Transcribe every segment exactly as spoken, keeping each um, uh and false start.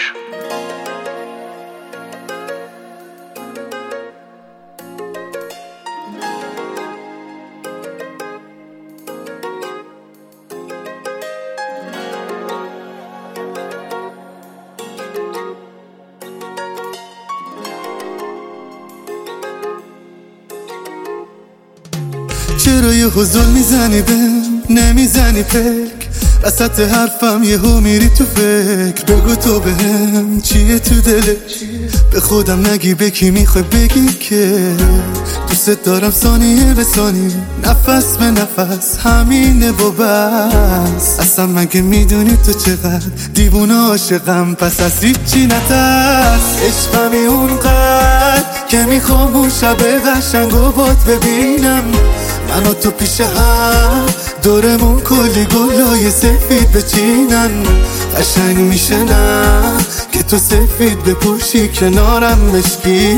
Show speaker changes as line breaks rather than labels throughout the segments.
چرا یه حضور میزنی بهم نمیزنی پک وسط حرفم یهو میری تو فکر بگو تو بهم چیه تو دلت به خودم نگی به کی میخوای بگی که دوست دارم ثانیه به ثانیه نفس به نفس همینه و بس اصلا مگه میدونی تو چقدر دیوونه عاشقم پس از هیچی نترس عشقمی اونقدر که میخوام اون شب قشنگ و بات ببینم من و تو پیش هم دورمون کلی گلای سفید بچینن قشنگ میشه نه که تو سفید بپوشی کنارم مشکی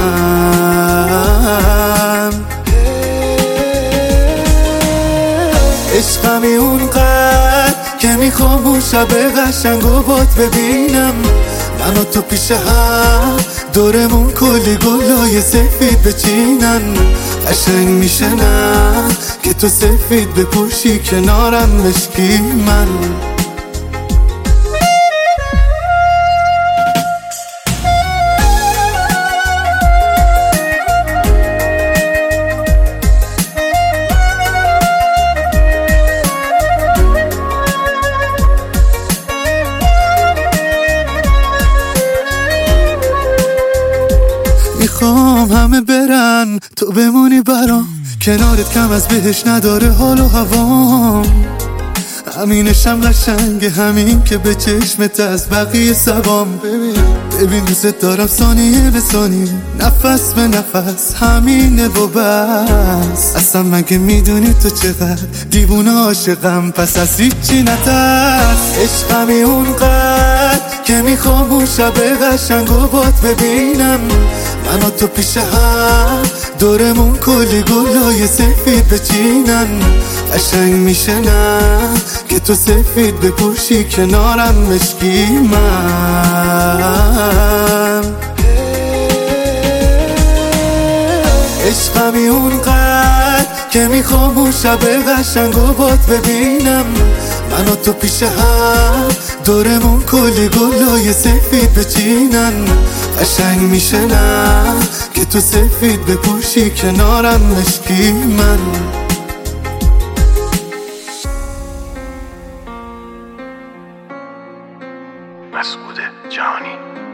من عشقمی اونقدر که میخوام اون شب قشنگ و بات ببینم من و تو پیش هم دورمون کلی گلای سفید بچینن قشنگ میشه نه که تو سفید بپوشی کنارم مشکی من میخوام همه برن تو بمونی برام کنارت کم از بهش نداره حال و هوام همینشم قشنگه همین که به چشمت از بقیه سبام ببین ببین دوست دارم ثانیه به ثانیه نفس به نفس همینه و بس اصلا مگه میدونی تو چقدر دیوونه عاشقم پس از هیچی نترس عشقمی اونقدر که میخوام اون شب قشنگ و بات ببینم من و تو پیش هم دورمون کلی گلای سفید بچینن قشنگ میشه نه که تو سفید بپوشی کنارم مشکی من عشقمی اونقدر که میخوام اون شب قشنگ و بات ببینم من و تو پیش هم دورمون کلی گلای سفید بچینن قشنگ میشه نه که تو سفید بپوشی کنارم مشکی من
مسعود جهانی.